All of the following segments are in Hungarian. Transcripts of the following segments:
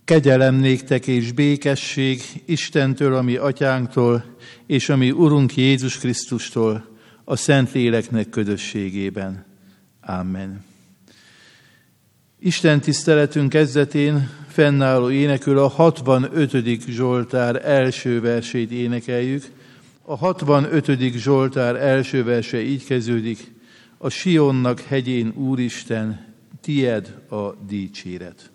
Kegyelem néktek és békesség Istentől, a mi atyánktól, és a mi Urunk Jézus Krisztustól, a Szentléleknek közösségében. Amen. Isten tiszteletünk kezdetén fennálló énekül a 65. Zsoltár első versét énekeljük. A 65. Zsoltár első verse így kezdődik: a Sionnak hegyén, Úristen, tied a dicséret.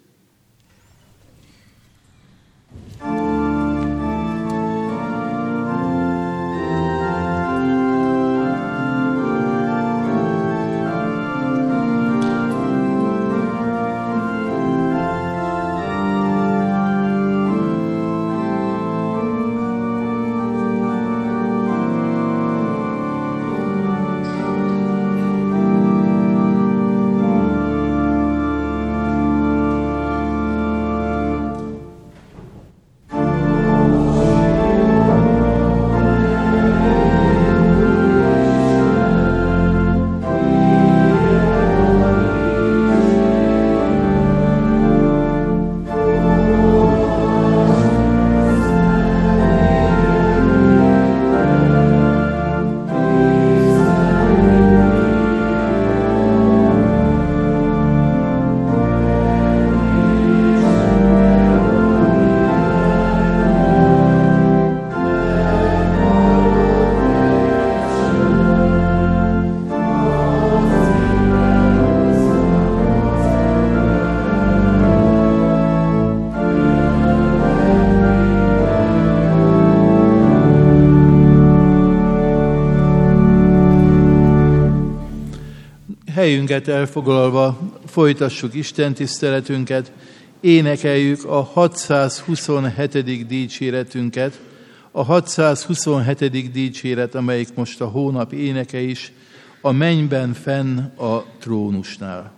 Helyünket elfoglalva folytassuk Isten tiszteletünket, énekeljük a 627. dicséretünket, a 627. dicséret, amelyik most a hónap éneke is, a mennyben fenn a trónusnál.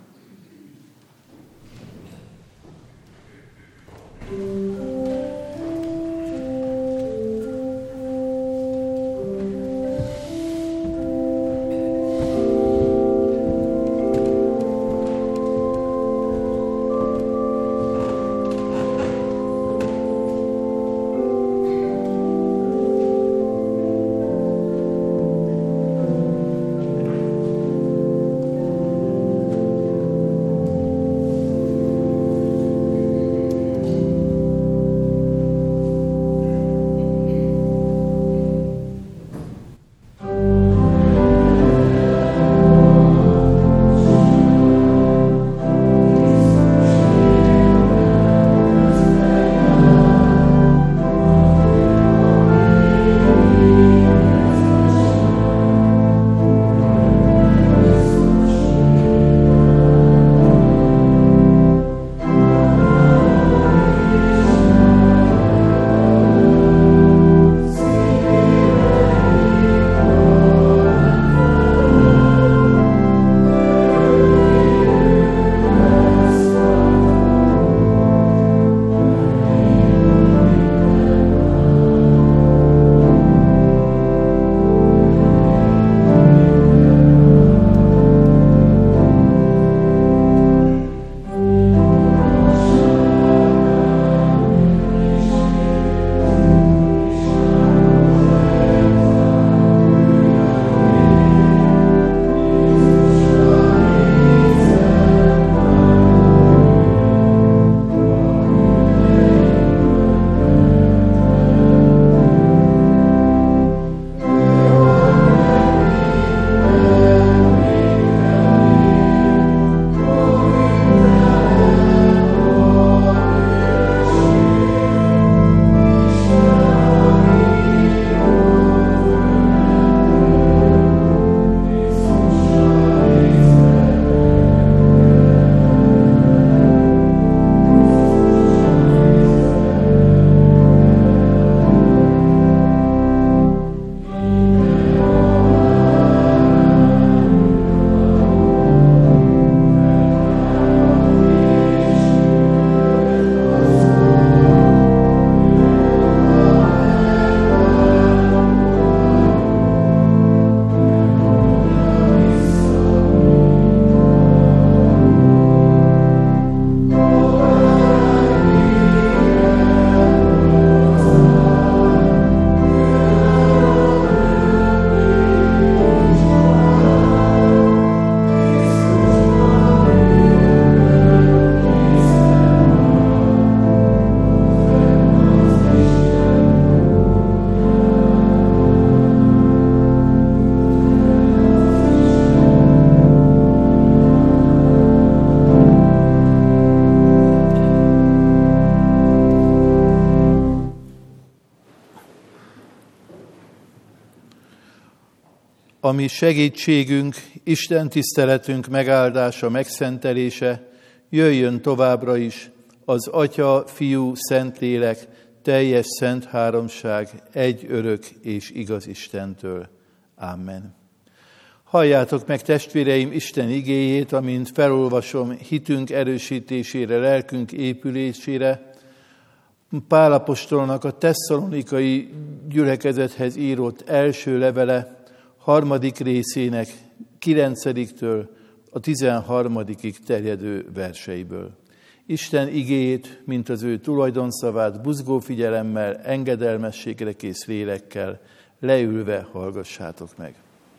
ami segítségünk, Isten tiszteletünk megáldása, megszentelése, jöjjön továbbra is az Atya, Fiú, Szentlélek, teljes szent háromság, egy örök és igaz Istentől. Amen. Halljátok meg, testvéreim, Isten igéjét, amint felolvasom hitünk erősítésére, lelkünk épülésére, Pál apostolnak a tesszalonikai gyülekezethez írott első levele 3. részének 9-től a 13. terjedő verseiből. Isten igéjét, mint az ő tulajdonszavát, buzgó figyelemmel, engedelmességre kész lélekkel leülve hallgassátok meg.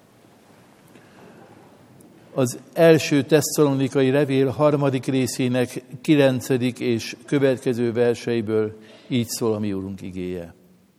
Az első tesszalonikai levél 3. részének 9. és következő verseiből így szól a mi Urunk igéje.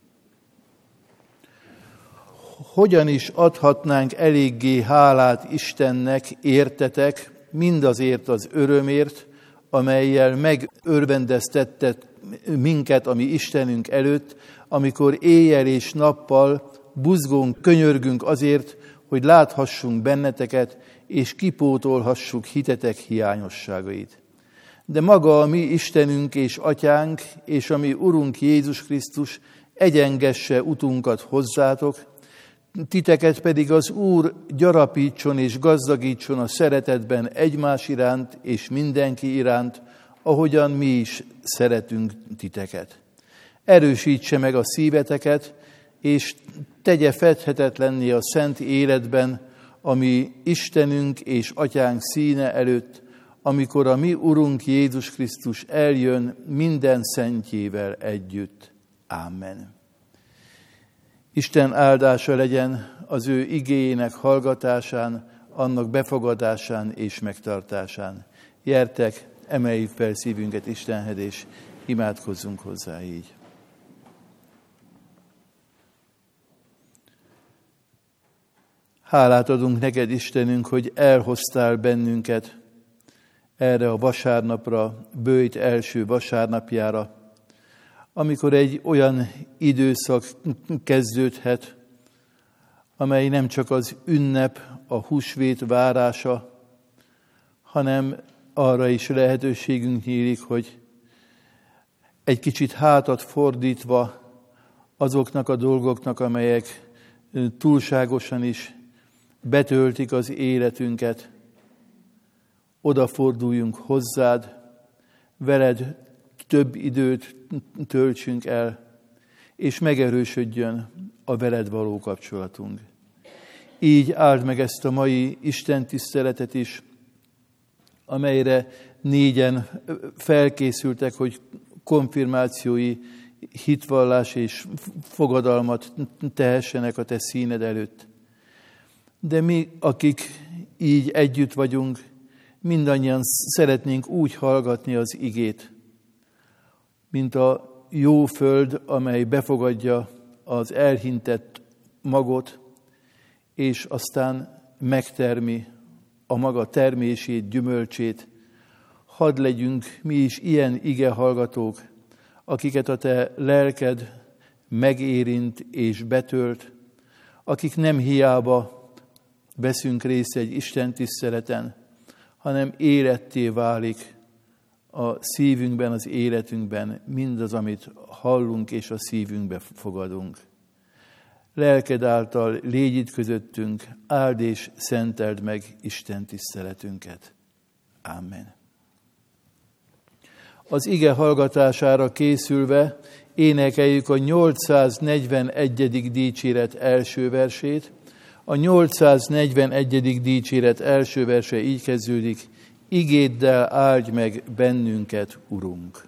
Hogyan is adhatnánk eléggé hálát Istennek, értetek, mindazért az örömért, amellyel megörvendeztettet minket a mi Istenünk előtt, amikor éjjel és nappal buzgón könyörgünk azért, hogy láthassunk benneteket, és kipótolhassuk hitetek hiányosságait. De maga a mi Istenünk és Atyánk, és a mi Urunk Jézus Krisztus egyengesse utunkat hozzátok, titeket pedig az Úr gyarapítson és gazdagítson a szeretetben egymás iránt és mindenki iránt, ahogyan mi is szeretünk titeket. Erősítse meg a szíveteket, és tegye fedhetetlenné a szent életben, ami Istenünk és Atyánk színe előtt, amikor a mi Urunk Jézus Krisztus eljön minden szentjével együtt. Amen. Isten áldása legyen az ő igéjének hallgatásán, annak befogadásán és megtartásán. Gyertek, emeljük fel szívünket Istenhez, és imádkozzunk hozzá így. Hálát adunk neked, Istenünk, hogy elhoztál bennünket erre a vasárnapra, böjt első vasárnapjára, amikor egy olyan időszak kezdődhet, amely nem csak az ünnep, a húsvét várása, hanem arra is lehetőségünk nyílik, hogy egy kicsit hátat fordítva azoknak a dolgoknak, amelyek túlságosan is betöltik az életünket, odaforduljunk hozzád, veled több időt töltsünk el, és megerősödjön a veled való kapcsolatunk. Így áld meg ezt a mai Isten tiszteletet is, amelyre 4-en felkészültek, hogy konfirmációi hitvallás és fogadalmat tehessenek a te színed előtt. De mi, akik így együtt vagyunk, mindannyian szeretnénk úgy hallgatni az igét, mint a jó föld, amely befogadja az elhintett magot, és aztán megtermi a maga termését, gyümölcsét. Hadd legyünk mi is ilyen igehallgatók, akiket a te lelked megérint és betölt, akik nem hiába veszünk részt egy Isten tiszteleten, hanem életté válik a szívünkben, az életünkben mindaz, amit hallunk és a szívünkbe fogadunk. Lelked által légy itt közöttünk, áld és szenteld meg Isten tiszteletünket. Amen. Az ige hallgatására készülve énekeljük a 841. dicséret első versét. A 841. dicséret első verse így kezdődik: igéddel áldj meg bennünket, Urunk!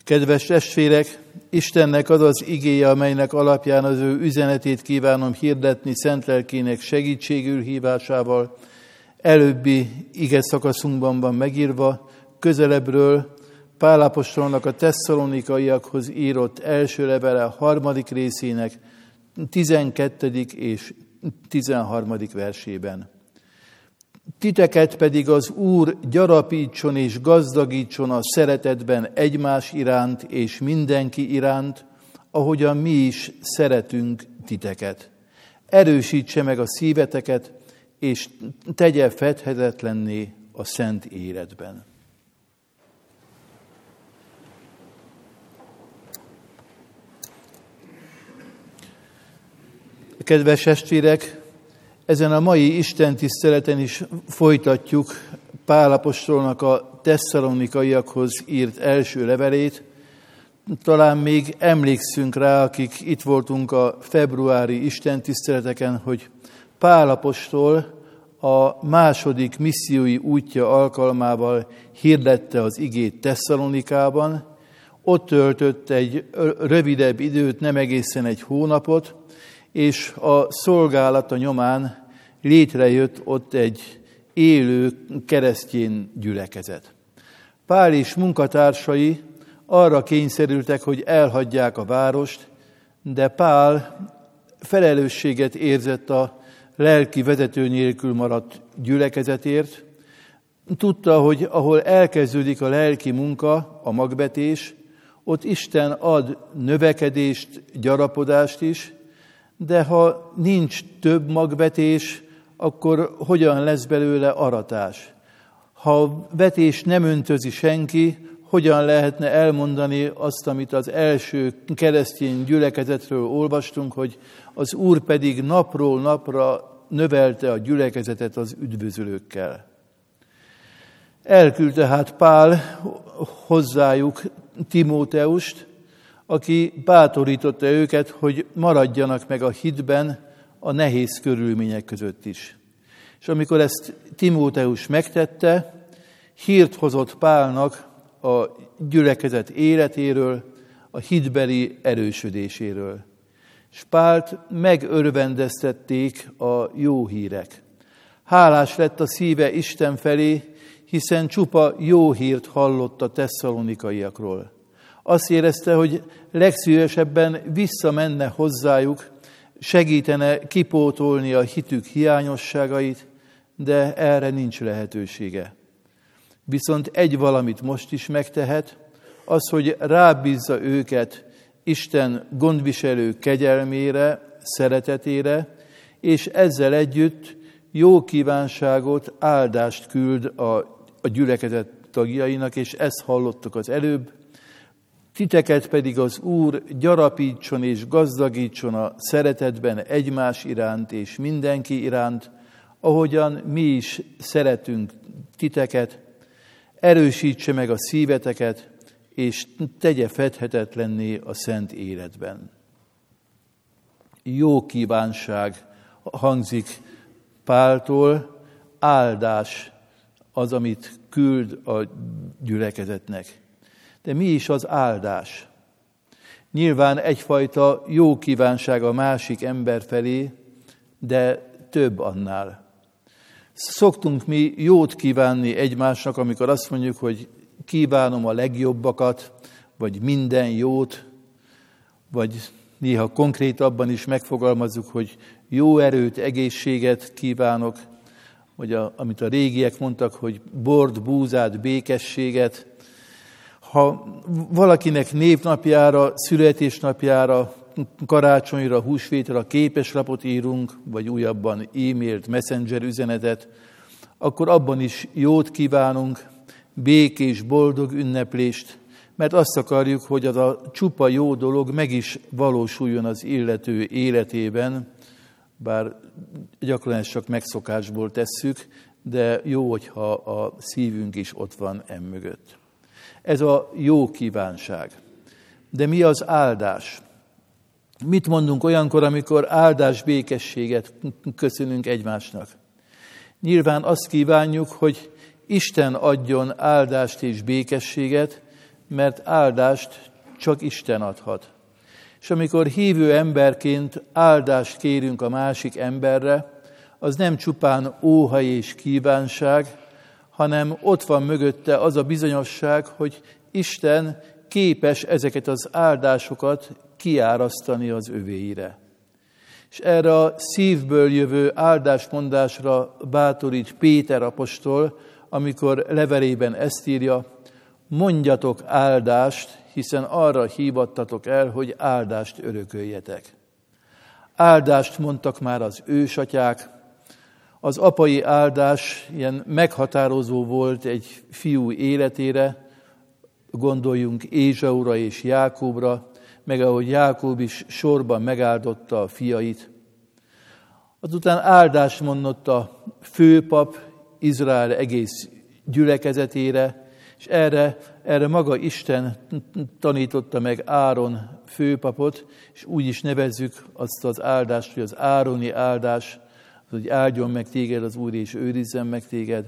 Kedves testvérek, Istennek az az igéje, amelynek alapján az ő üzenetét kívánom hirdetni szent lelkének segítségül hívásával, előbbi ige szakaszunkban van megírva, közelebbről Pál apostolnak a tesszalonikaiakhoz írott első levele 3. részének 12. és 13. versében. Titeket pedig az Úr gyarapítson és gazdagítson a szeretetben egymás iránt és mindenki iránt, ahogyan mi is szeretünk titeket. Erősítse meg a szíveteket, és tegye fedhetetlenné a szent életben. Kedves testvérek, ezen a mai Isten tiszteleten is folytatjuk Pál apostolnak a tesszalonikaiakhoz írt első levelét. Talán még emlékszünk rá, akik itt voltunk a februári Isten tiszteleteken, hogy Pál apostol a második missziói útja alkalmával hirdette az igét Tesszalonikában. Ott töltött egy rövidebb időt, nem egészen egy hónapot, és a szolgálata nyomán létrejött ott egy élő keresztény gyülekezet. Pál és munkatársai arra kényszerültek, hogy elhagyják a várost, de Pál felelősséget érzett a lelki vezető nélkül maradt gyülekezetért. Tudta, hogy ahol elkezdődik a lelki munka, a magvetés, ott Isten ad növekedést, gyarapodást is, de ha nincs több magvetés, akkor hogyan lesz belőle aratás? Ha a vetés nem öntözi senki, hogyan lehetne elmondani azt, amit az első keresztény gyülekezetről olvastunk, hogy az Úr pedig napról napra növelte a gyülekezetet az üdvözölőkkel. Elküldte hát Pál hozzájuk Timóteust, aki bátorította őket, hogy maradjanak meg a hitben a nehéz körülmények között is. És amikor ezt Timóteus megtette, hírt hozott Pálnak a gyülekezet életéről, a hitbeli erősödéséről. És Pált megörvendeztették a jó hírek. Hálás lett a szíve Isten felé, hiszen csupa jó hírt hallott a tesszalonikaiakról. Azt érezte, hogy legszívesebben visszamenne hozzájuk, segítene kipótolni a hitük hiányosságait, de erre nincs lehetősége. Viszont egy valamit most is megtehet, az, hogy rábízza őket Isten gondviselő kegyelmére, szeretetére, és ezzel együtt jó kívánságot, áldást küld a gyülekezet tagjainak, és ezt hallottuk az előbb. Titeket pedig az Úr gyarapítson és gazdagítson a szeretetben egymás iránt és mindenki iránt, ahogyan mi is szeretünk titeket, erősítse meg a szíveteket, és tegye fedhetetlenné a szent életben. Jó kívánság hangzik Páltól, áldás az, amit küld a gyülekezetnek. De mi is az áldás? Nyilván egyfajta jó kívánság a másik ember felé, de több annál. Szoktunk mi jót kívánni egymásnak, amikor azt mondjuk, hogy kívánom a legjobbakat, vagy minden jót, vagy néha konkrétabban is megfogalmazzuk, hogy jó erőt, egészséget kívánok, vagy amit a régiek mondtak, hogy bort, búzát, békességet. Ha valakinek névnapjára, születésnapjára, karácsonyra, húsvétra képeslapot írunk, vagy újabban e-mailt, messenger üzenetet, akkor abban is jót kívánunk, békés, boldog ünneplést, mert azt akarjuk, hogy az a csupa jó dolog meg is valósuljon az illető életében, bár gyakran ezt csak megszokásból tesszük, de jó, hogyha a szívünk is ott van emögött. Ez a jó kívánság. De mi az áldás? Mit mondunk olyankor, amikor áldás, békességet köszönünk egymásnak? Nyilván azt kívánjuk, hogy Isten adjon áldást és békességet, mert áldást csak Isten adhat. És amikor hívő emberként áldást kérünk a másik emberre, az nem csupán óhaj és kívánság, hanem ott van mögötte az a bizonyosság, hogy Isten képes ezeket az áldásokat kiárasztani az övéire. És erre a szívből jövő áldásmondásra bátorít Péter apostol, amikor levelében ezt írja: mondjatok áldást, hiszen arra hívattatok el, hogy áldást örököljetek. Áldást mondtak már az ősatyák. Az apai áldás ilyen meghatározó volt egy fiú életére, gondoljunk Ézsaura és Jákóbra, meg ahogy Jákób is sorban megáldotta a fiait. Azután áldást mondott a főpap Izrael egész gyülekezetére, és erre maga Isten tanította meg Áron főpapot, és úgy is nevezzük azt az áldást, hogy az ároni áldás, hogy áldjon meg téged az Úr, és őrizzen meg téged.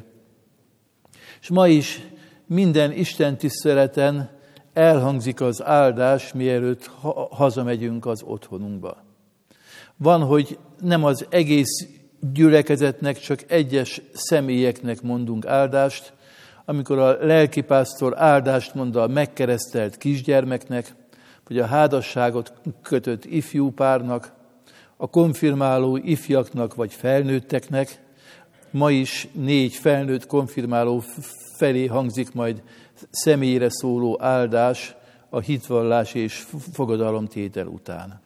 És ma is minden Isten tiszteleten elhangzik az áldás, mielőtt hazamegyünk az otthonunkba. Van, hogy nem az egész gyülekezetnek, csak egyes személyeknek mondunk áldást, amikor a lelkipásztor áldást mond a megkeresztelt kisgyermeknek, vagy a házasságot kötött ifjú párnak, a konfirmáló ifjaknak vagy felnőtteknek. Ma is 4 felnőtt konfirmáló felé hangzik majd személyre szóló áldás a hitvallás és fogadalomtétel után.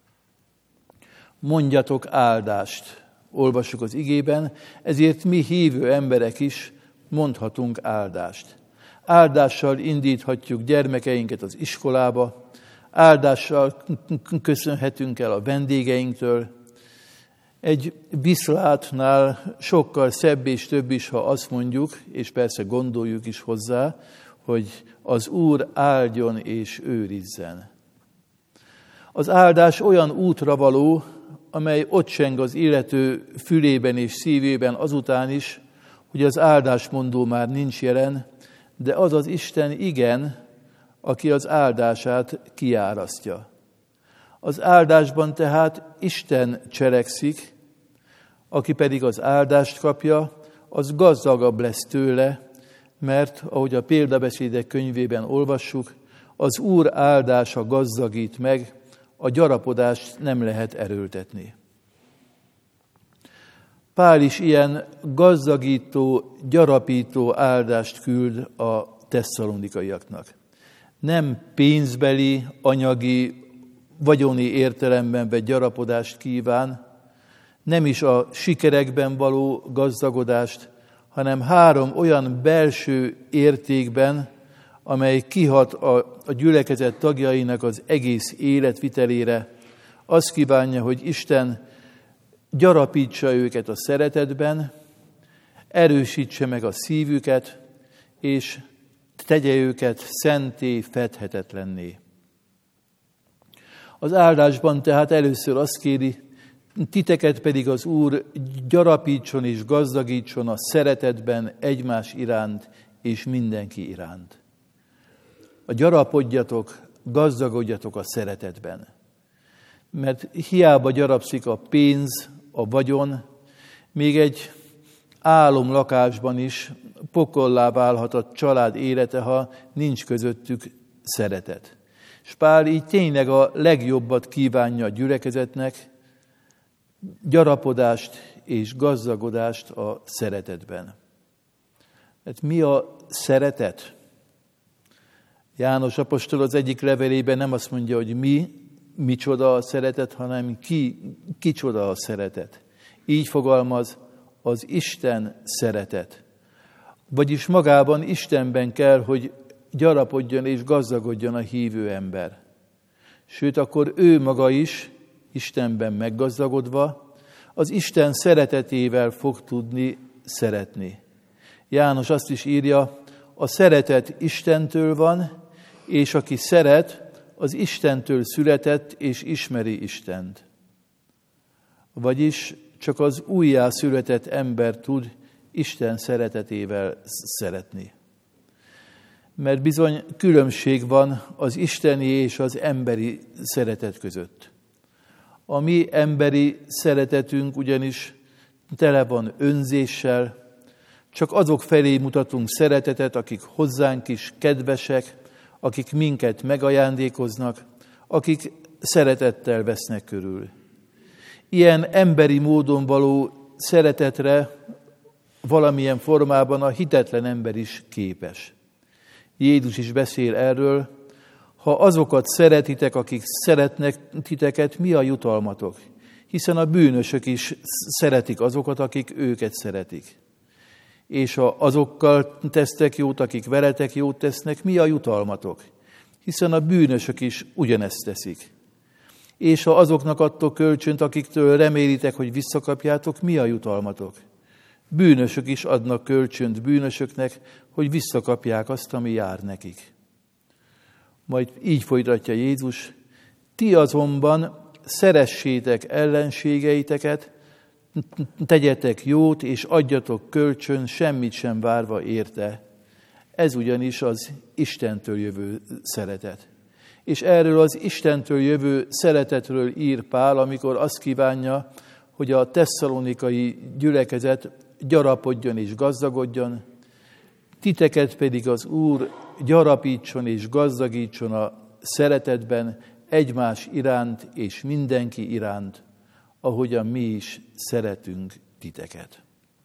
Mondjatok áldást, olvassuk az igében, ezért mi hívő emberek is mondhatunk áldást. Áldással indíthatjuk gyermekeinket az iskolába, áldással köszönhetünk el a vendégeinktől. Egy viszlátnál sokkal szebb és több is, ha azt mondjuk, és persze gondoljuk is hozzá, hogy az Úr áldjon és őrizzen. Az áldás olyan útra való, amely ott cseng az illető fülében és szívében azután is, hogy az áldásmondó már nincs jelen, de az az Isten igen, aki az áldását kiárasztja. Az áldásban tehát Isten cselekszik, aki pedig az áldást kapja, az gazdagabb lesz tőle, mert, ahogy a példabeszédek könyvében olvassuk, az Úr áldása gazdagít meg, a gyarapodást nem lehet erőltetni. Pál is ilyen gazdagító, gyarapító áldást küld a tesszalonikaiaknak. Nem pénzbeli, anyagi, vagyoni értelemben vett gyarapodást kíván, nem is a sikerekben való gazdagodást, hanem 3 olyan belső értékben, amely kihat a gyülekezet tagjainak az egész életvitelére. Azt kívánja, hogy Isten gyarapítsa őket a szeretetben, erősítse meg a szívüket, és tegye őket szenté, fedhetetlenné. Az áldásban tehát először azt kéri, titeket pedig az Úr gyarapítson és gazdagítson a szeretetben egymás iránt és mindenki iránt. Gyarapodjatok, gazdagodjatok a szeretetben. Mert hiába gyarapszik a pénz, a vagyon, még egy álomlakásban is pokollá válhat a család élete, ha nincs közöttük szeretet. És Pál így tényleg a legjobbat kívánja a gyülekezetnek, gyarapodást és gazdagodást a szeretetben. Hát mi a szeretet? János apostol az egyik levelében nem azt mondja, hogy micsoda a szeretet, hanem kicsoda a szeretet. Így fogalmaz, az Isten szeretet. Vagyis magában Istenben kell, hogy gyarapodjon és gazdagodjon a hívő ember. Sőt, akkor ő maga is, Istenben meggazdagodva, az Isten szeretetével fog tudni szeretni. János azt is írja, a szeretet Istentől van, és aki szeret, az Istentől született és ismeri Istent. Vagyis csak az újjászületett ember tud Isten szeretetével szeretni. Mert bizony különbség van az isteni és az emberi szeretet között. A mi emberi szeretetünk ugyanis tele van önzéssel, csak azok felé mutatunk szeretetet, akik hozzánk is kedvesek, akik minket megajándékoznak, akik szeretettel vesznek körül. Ilyen emberi módon való szeretetre valamilyen formában a hitetlen ember is képes. Jézus is beszél erről: ha azokat szeretitek, akik szeretnek titeket, mi a jutalmatok? Hiszen a bűnösök is szeretik azokat, akik őket szeretik. És ha azokkal tesztek jót, akik veletek jót tesznek, mi a jutalmatok? Hiszen a bűnösök is ugyanezt teszik. És ha azoknak adtok kölcsönt, akiktől remélitek, hogy visszakapjátok, mi a jutalmatok? Bűnösök is adnak kölcsönt bűnösöknek, hogy visszakapják azt, ami jár nekik. Majd így folytatja Jézus: ti azonban szeressétek ellenségeiteket, tegyetek jót, és adjatok kölcsön, semmit sem várva érte. Ez ugyanis az Istentől jövő szeretet. És erről az Istentől jövő szeretetről ír Pál, amikor azt kívánja, hogy a tesszalonikai gyülekezet gyarapodjon és gazdagodjon, titeket pedig az Úr gyarapítson és gazdagítson a szeretetben egymás iránt és mindenki iránt, ahogyan mi is szeretünk titeket.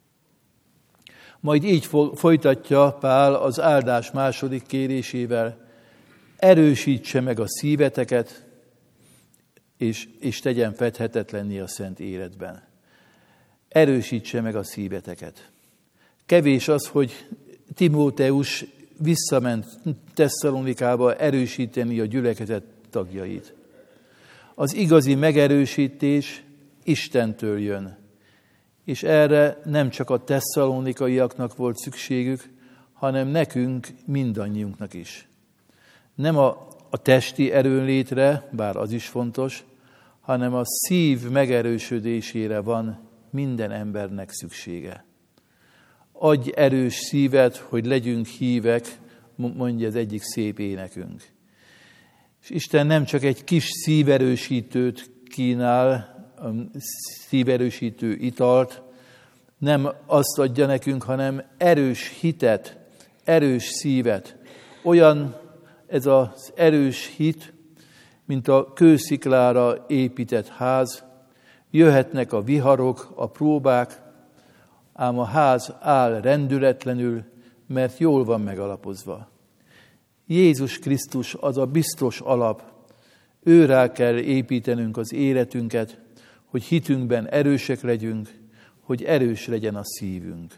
Majd így folytatja Pál az áldás második kérésével: erősítse meg a szíveteket, és tegyen fedhetetlenné a szent életben. Erősítse meg a szíveteket. Kevés az, hogy Timóteus visszament Tesszalonikába erősíteni a gyülekezet tagjait. Az igazi megerősítés Istentől jön, és erre nem csak a tesszalonikaiaknak volt szükségük, hanem nekünk, mindannyiunknak is. Nem a testi erőnlétre, bár az is fontos, hanem a szív megerősödésére van minden embernek szüksége. Adj erős szívet, hogy legyünk hívek, mondja az egyik szép énekünk. És Isten nem csak egy kis szíverősítőt kínál, szíverősítő italt, nem azt adja nekünk, hanem erős hitet, erős szívet. Olyan ez az erős hit, mint a kősziklára épített ház. Jöhetnek a viharok, a próbák, ám a ház áll rendületlenül, mert jól van megalapozva. Jézus Krisztus az a biztos alap. Őrá kell építenünk az életünket, hogy hitünkben erősek legyünk, hogy erős legyen a szívünk.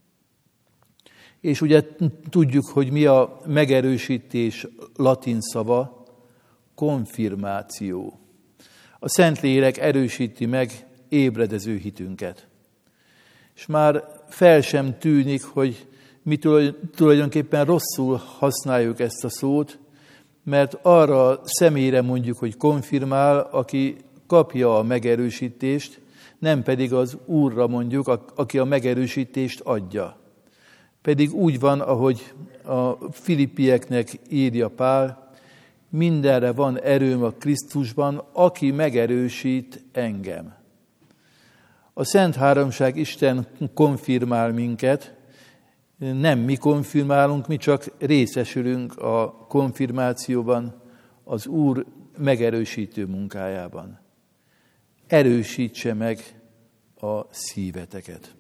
És ugye tudjuk, hogy mi a megerősítés latin szava: konfirmáció. A Szentlélek erősíti meg ébredező hitünket. És már fel sem tűnik, hogy mi tulajdonképpen rosszul használjuk ezt a szót, mert arra a személyre mondjuk, hogy konfirmál, aki kapja a megerősítést, nem pedig az Úrra mondjuk, aki a megerősítést adja. Pedig úgy van, ahogy a filippieknek írja Pál: mindenre van erőm a Krisztusban, aki megerősít engem. A Szent Háromság Isten konfirmál minket, nem mi konfirmálunk, mi csak részesülünk a konfirmációban, az Úr megerősítő munkájában. Erősítse meg a szíveteket.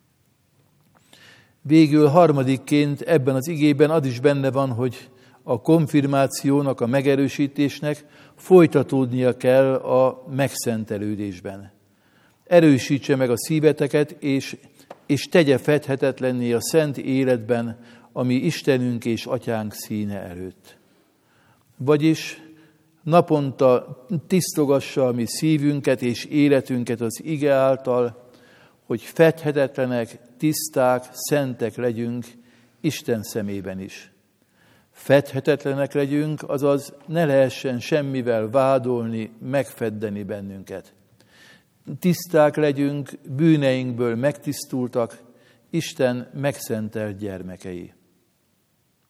Végül harmadikként ebben az igében az is benne van, hogy a konfirmációnak, a megerősítésnek folytatódnia kell a megszentelődésben. Erősítse meg a szíveteket, és tegye fedhetetlenné a szent életben, ami Istenünk és Atyánk színe előtt. Vagyis naponta tisztogassa a mi szívünket és életünket az ige által, hogy fedhetetlenek, tiszták, szentek legyünk Isten szemében is. Fedhetetlenek legyünk, azaz ne lehessen semmivel vádolni, megfeddeni bennünket. Tiszták legyünk, bűneinkből megtisztultak, Isten megszentelt gyermekei.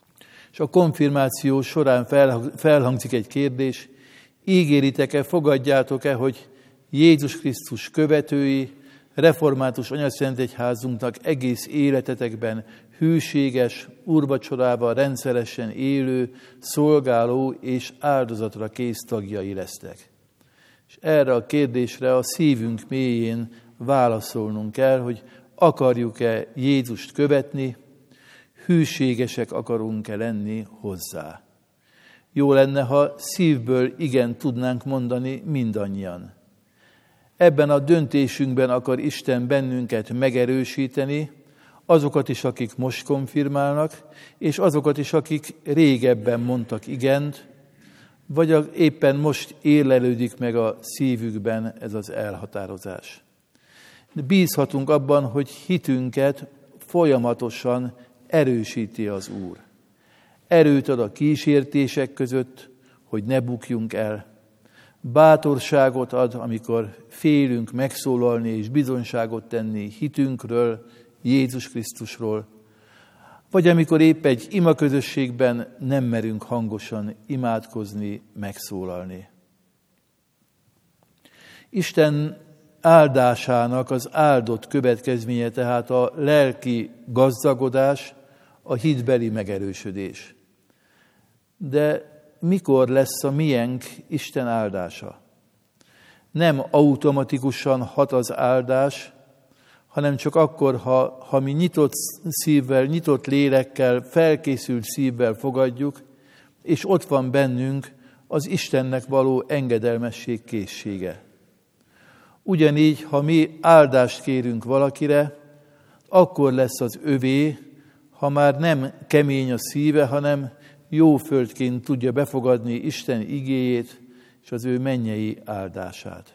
És a konfirmáció során felhangzik egy kérdés: ígéritek-e, fogadjátok-e, hogy Jézus Krisztus követői, református anyaszentegyházunknak egész életetekben hűséges, úrvacsorával rendszeresen élő, szolgáló és áldozatra kész tagjai lesztek? És erre a kérdésre a szívünk mélyén válaszolnunk kell, hogy akarjuk-e Jézust követni, hűségesek akarunk-e lenni hozzá. Jó lenne, ha szívből igen tudnánk mondani mindannyian. Ebben a döntésünkben akar Isten bennünket megerősíteni, azokat is, akik most konfirmálnak, és azokat is, akik régebben mondtak igent, vagy éppen most érlelődik meg a szívükben ez az elhatározás. Bízhatunk abban, hogy hitünket folyamatosan erősíti az Úr. Erőt ad a kísértések között, hogy ne bukjunk el. Bátorságot ad, amikor félünk megszólalni és bizonyságot tenni hitünkről, Jézus Krisztusról, vagy amikor épp egy imaközösségben nem merünk hangosan imádkozni, megszólalni. Isten áldásának az áldott következménye tehát a lelki gazdagodás, a hitbeli megerősödés. De mikor lesz a miénk Isten áldása? Nem automatikusan hat az áldás, hanem csak akkor, ha mi nyitott szívvel, nyitott lélekkel, felkészült szívvel fogadjuk, és ott van bennünk az Istennek való engedelmesség készsége. Ugyanígy, ha mi áldást kérünk valakire, akkor lesz az övé, ha már nem kemény a szíve, hanem jó földként tudja befogadni Isten igéjét és az ő mennyei áldását.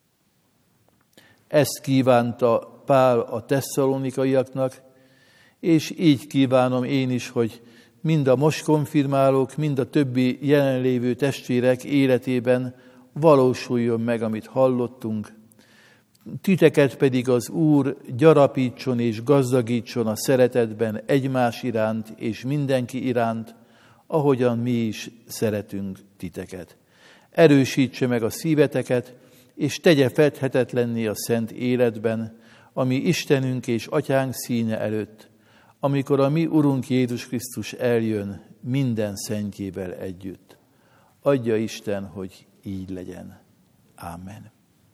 Ezt kívánta Pál a tesszalonikaiaknak, és így kívánom én is, hogy mind a most konfirmálók, mind a többi jelenlévő testvérek életében valósuljon meg, amit hallottunk. Titeket pedig az Úr gyarapítson és gazdagítson a szeretetben egymás iránt és mindenki iránt, ahogyan mi is szeretünk titeket. Erősítse meg a szíveteket, és tegye fedhetetlenné a szent életben, ami Istenünk és Atyánk színe előtt, amikor a mi Urunk Jézus Krisztus eljön minden szentjével együtt. Adja Isten, hogy így legyen. Ámen.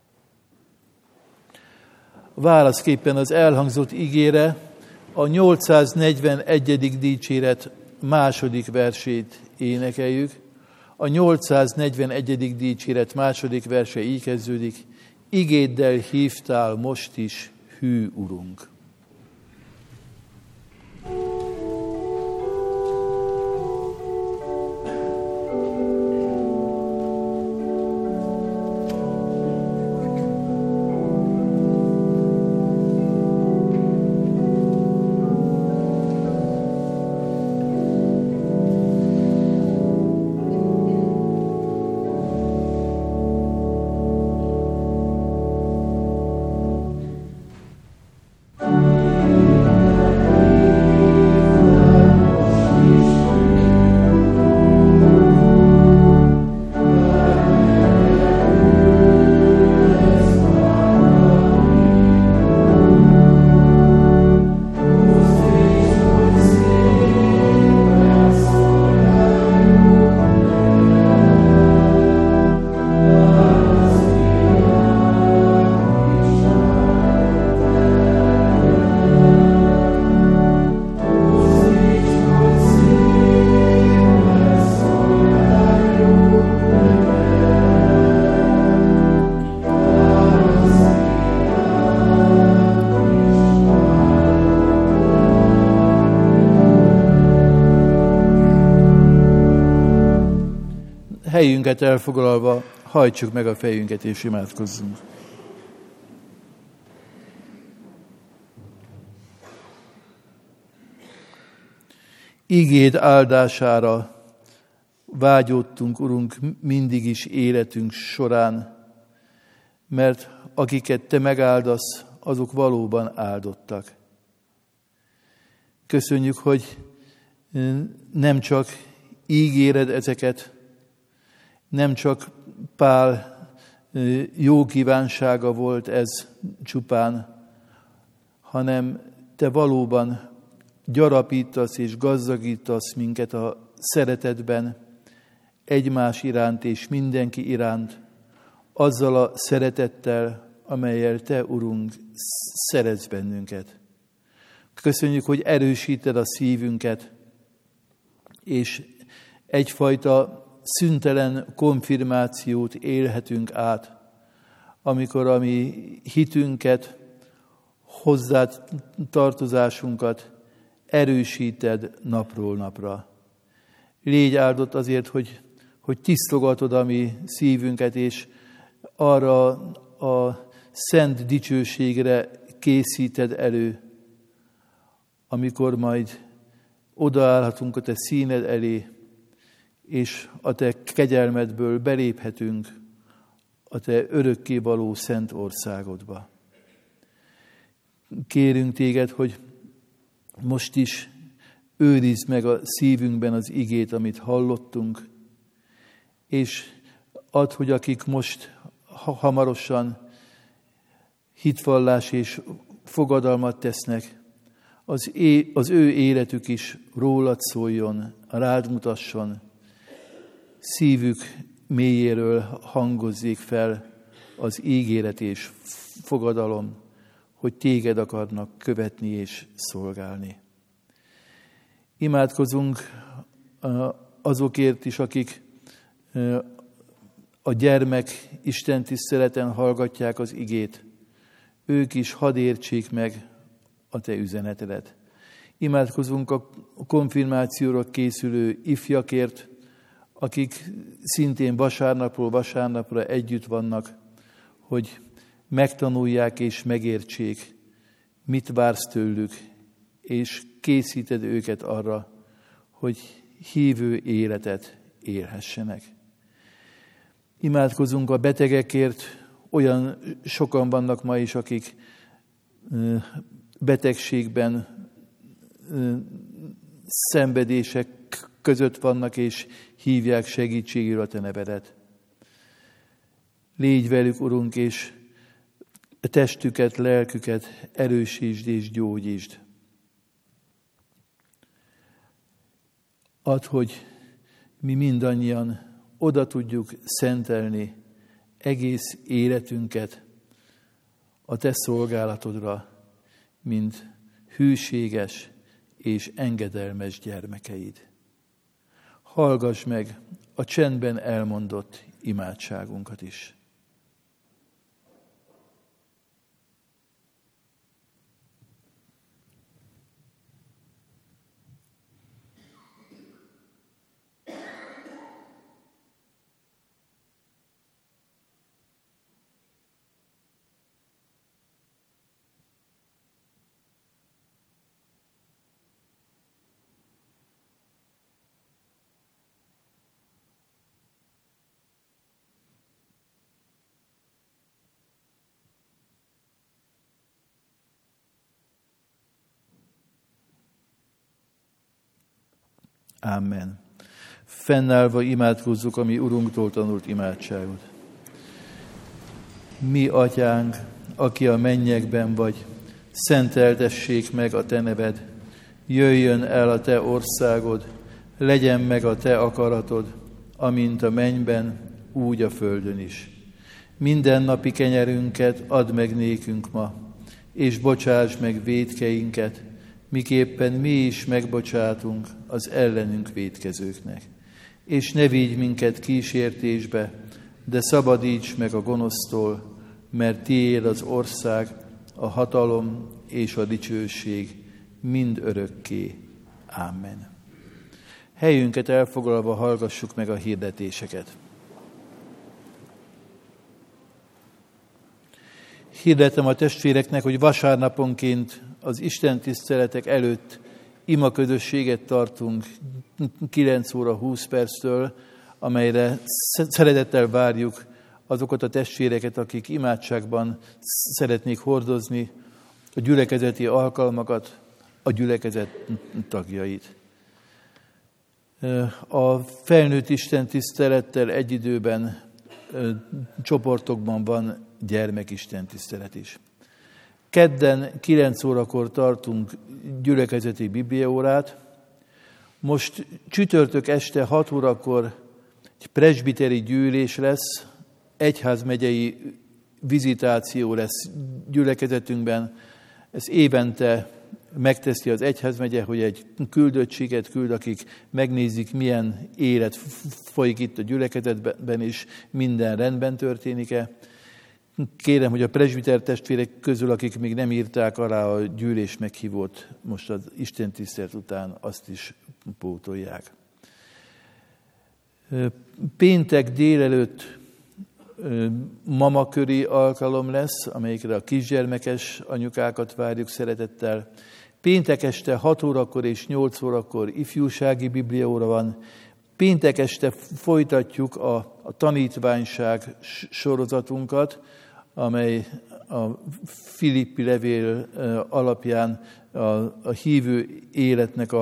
Válaszképpen az elhangzott igére a 841. dicséret második versét énekeljük. A 841. dicséret második verse így kezdődik: igéddel hívtál most is, hű Urunk. Helyünket elfoglalva, hajtsuk meg a fejünket és imádkozzunk. Igéd áldására vágyódtunk, Urunk, mindig is életünk során, mert akiket Te megáldasz, azok valóban áldottak. Köszönjük, hogy Nem csak ígéred ezeket, nem csak Pál jó kívánsága volt ez csupán, hanem te valóban gyarapítasz és gazdagítasz minket a szeretetben, egymás iránt és mindenki iránt, azzal a szeretettel, amellyel te, Urunk, szeretsz bennünket. Köszönjük, hogy erősíted a szívünket, és egyfajta szüntelen konfirmációt élhetünk át, amikor a mi hitünket, hozzád tartozásunkat erősíted napról napra. Légy áldott azért, hogy tisztogatod a mi szívünket, és arra a szent dicsőségre készíted elő, amikor majd odaállhatunk a te színed elé, és a te kegyelmedből beléphetünk a te örökkévaló szent országodba. Kérünk téged, hogy most is őrizd meg a szívünkben az igét, amit hallottunk, és add, hogy akik most hamarosan hitvallás és fogadalmat tesznek, az ő életük is rólad szóljon, rád mutasson, szívük mélyéről hangozzék fel az ígéret és fogadalom, hogy téged akarnak követni és szolgálni. Imádkozunk azokért is, akik a gyermek Isten tiszteleten hallgatják az igét. Ők is hadd értsék meg a te üzenetedet. Imádkozunk a konfirmációra készülő ifjakért, akik szintén vasárnapról vasárnapra együtt vannak, hogy megtanulják és megértsék, mit vársz tőlük, és készíted őket arra, hogy hívő életet élhessenek. Imádkozunk a betegekért, olyan sokan vannak ma is, akik betegségben, szenvedések között vannak, és hívják segítségül a te nevedet. Légy velük, Urunk, és testüket, lelküket erősítsd és gyógyítsd. Add, hogy mi mindannyian oda tudjuk szentelni egész életünket a te szolgálatodra, mint hűséges és engedelmes gyermekeid. Hallgass meg a csendben elmondott imádságunkat is. Amen. Fennállva imádkozzuk a mi Urunktól tanult imádságot. Mi, Atyánk, aki a mennyekben vagy, szenteltessék meg a te neved, jöjjön el a te országod, legyen meg a te akaratod, amint a mennyben, úgy a földön is. Mindennapi kenyerünket add meg nékünk ma, és bocsáss meg vétkeinket, miképpen mi is megbocsátunk az ellenünk vétkezőknek. És ne vigy minket kísértésbe, de szabadíts meg a gonosztól, mert tiéd az ország, a hatalom és a dicsőség mind örökké. Amen. Helyünket elfoglalva hallgassuk meg a hirdetéseket. Hirdetem a testvéreknek, hogy vasárnaponként az Isten tiszteletek előtt imaközösséget tartunk 9 óra 20 perctől, amelyre szeretettel várjuk azokat a testvéreket, akik imádságban szeretnék hordozni a gyülekezeti alkalmakat, a gyülekezet tagjait. A felnőtt istentisztelettel egy időben csoportokban van gyermekistentisztelet is. Kedden 9 órakor tartunk gyülekezeti bibliaórát. Most csütörtök este 6 órakor egy presbiteri gyűlés lesz, egyházmegyei vizitáció lesz gyülekezetünkben. Ez évente megteszi az egyházmegye, hogy egy küldöttséget küld, akik megnézik, milyen élet folyik itt a gyülekezetben, és minden rendben történik-e. Kérem, hogy a presbiter testvérek közül, akik még nem írták alá a gyűlés meghívót, most az istentisztelet után azt is pótolják. Péntek délelőtt mamaköri alkalom lesz, amelyikre a kisgyermekes anyukákat várjuk szeretettel. Péntek este 6 órakor és 8 órakor ifjúsági bibliaóra van. Péntek este folytatjuk a tanítványság sorozatunkat, amely a Filippi levél alapján a hívő életnek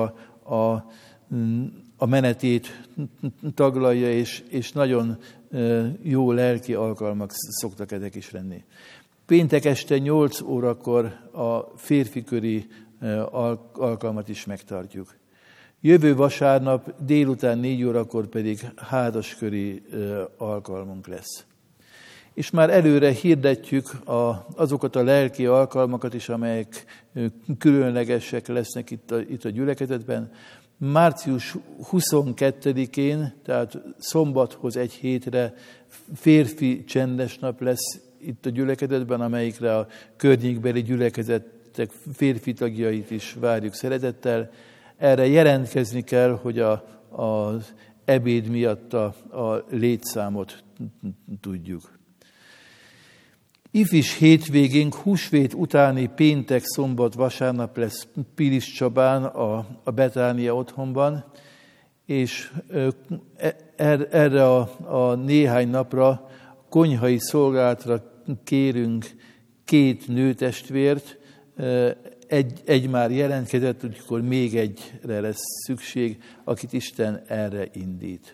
a menetét taglalja, és nagyon jó lelki alkalmak szoktak ezek is lenni. Péntek este 8 órakor a férfiköri alkalmat is megtartjuk. Jövő vasárnap délután 4 órakor pedig házasköri alkalmunk lesz. És már előre hirdetjük azokat a lelki alkalmakat is, amelyek különlegesek lesznek itt a gyülekezetben. Március 22-én, tehát szombathoz egy hétre férfi csendes nap lesz itt a gyülekezetben, amelyikre a környékbeli gyülekezetek férfi tagjait is várjuk szeretettel. Erre jelentkezni kell, hogy az ebéd miatt a létszámot tudjuk. Ifis hétvégénk húsvét utáni péntek, szombat, vasárnap lesz Pilis Csabán, a Betánia otthonban, és erre a néhány napra konyhai szolgálatra kérünk 2 nőtestvért, egy már jelentkezett, úgyhogy még egyre lesz szükség, akit Isten erre indít.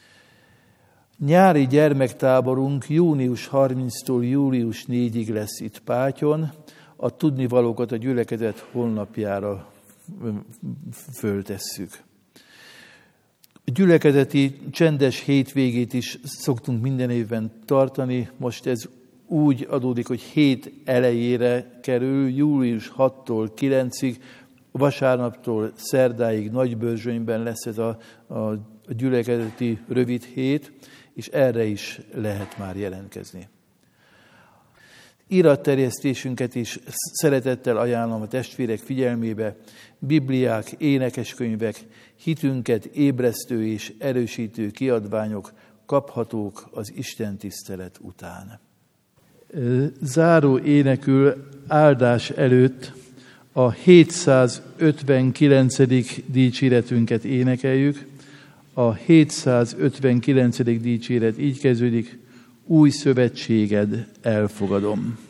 Nyári gyermektáborunk június 30-tól július 4-ig lesz itt Pátyon. A tudnivalókat a gyülekezet honlapjára föltesszük. A gyülekezeti csendes hétvégét is szoktunk minden évben tartani. Most ez úgy adódik, hogy hét elejére kerül, július 6-tól 9-ig, vasárnaptól szerdáig Nagybörzsönyben lesz ez a gyülekezeti rövid hét, és erre is lehet már jelentkezni. Iratterjesztésünket is szeretettel ajánlom a testvérek figyelmébe. Bibliák, énekeskönyvek, hitünket ébresztő és erősítő kiadványok kaphatók az istentisztelet után. Záró énekül áldás előtt a 759. dicséretünket énekeljük. A 759. dicséret így kezdődik: új szövetséged elfogadom.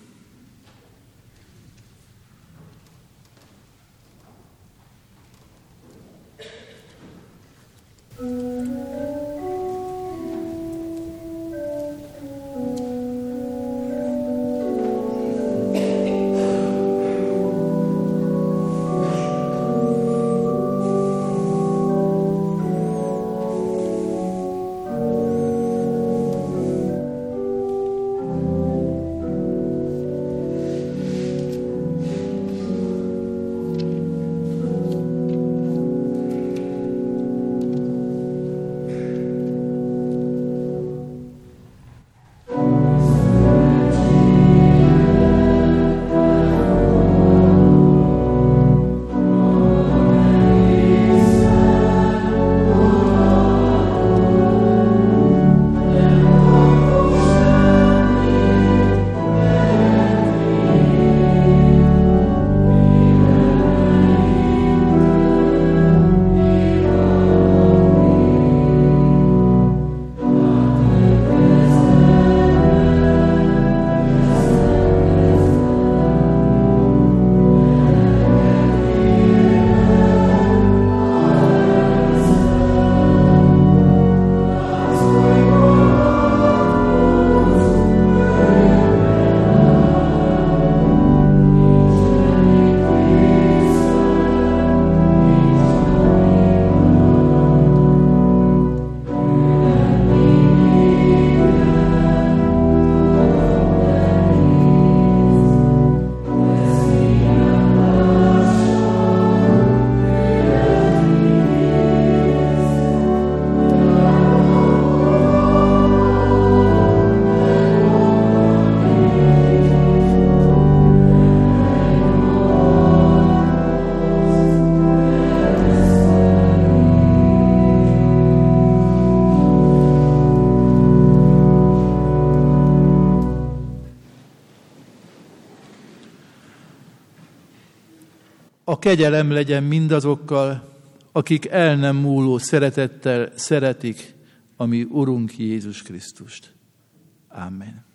A kegyelem legyen mindazokkal, akik el nem múló szeretettel szeretik a mi Urunk Jézus Krisztust. Amen.